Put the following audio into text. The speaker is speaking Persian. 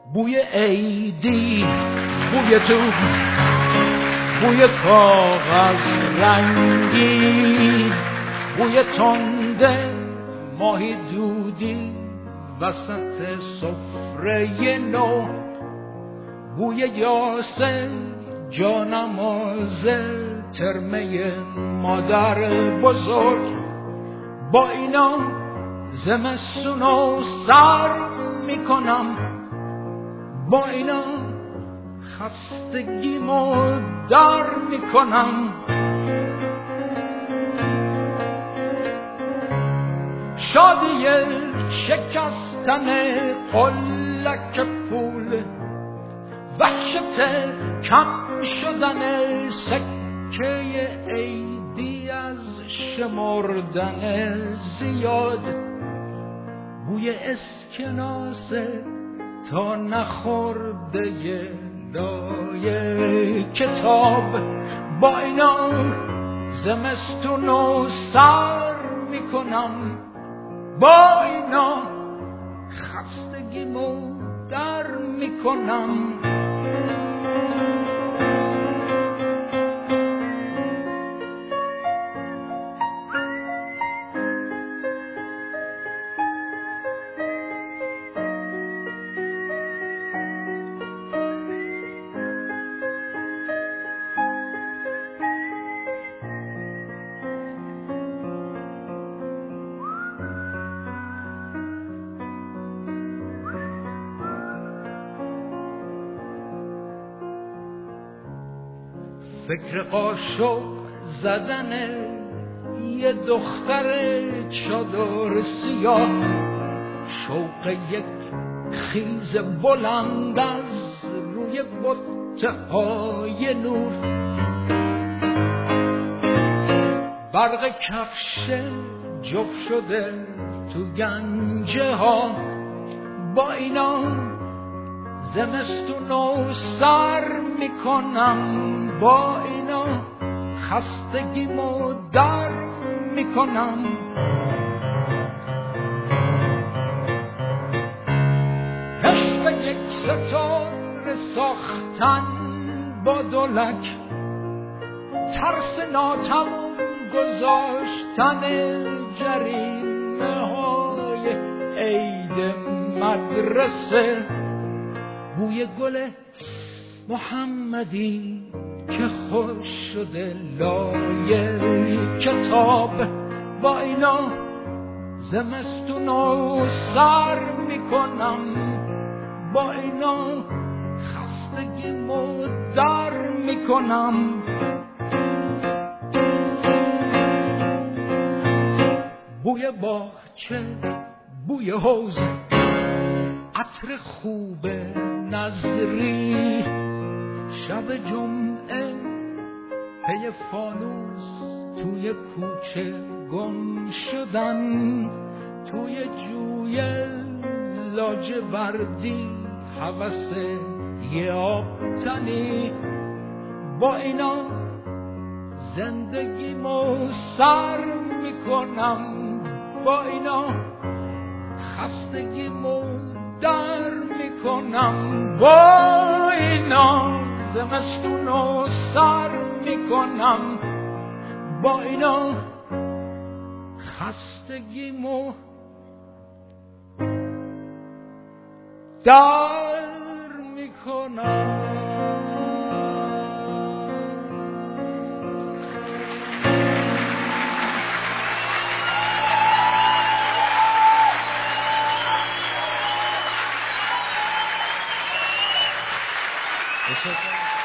بوی عیدی، بوی تو، بوی کاغذ رنگی، بوی تنده ماهی دودی وسط سفره نو، بوی یاسه جانماز ترمه مادر بزرگ. با اینا زمستونو سر میکنم، با اینا خستگیمو در میکنم. شادی شکستن قلک پول، وحشت کم شدن سکه عیدی از شمردن زیاد، بوی اسکناسه تا نخورده لای کتاب. با اینا زمستونو سر میکنم، با اینا خستگیمو در میکنم. فکر قاشق زدن یه دختر چادر سیاه، شوق یک خیز بلند از روی بتهای نور، برق کفش جف شده تو گنجه ها. با اینا زمستونو سر میکنم، با اینا خستگیمو در میکنم. کشف یک ستاره ساختن با دولک، ترس ناتمام گذاشتن جریمه های عید مدرسه، بوی گل محمدی که خوش شده لای کتاب. با اینا زمستونو سر میکنم، با اینا خستگیمو در میکنم. بوی باغچه، بوی حوض، عطر خوب نظری، شب جمعه پی فانوس توی کوچه گم شدن، توی جوی لاجوردی هوس یه آبتنی. با اینا زندگیمو سر میکنم، با اینا خستگیمو در میکنم، با اینا زمستونو سر میکنم، با اینا خستگیمو در میکنم. Teşekkür ederim.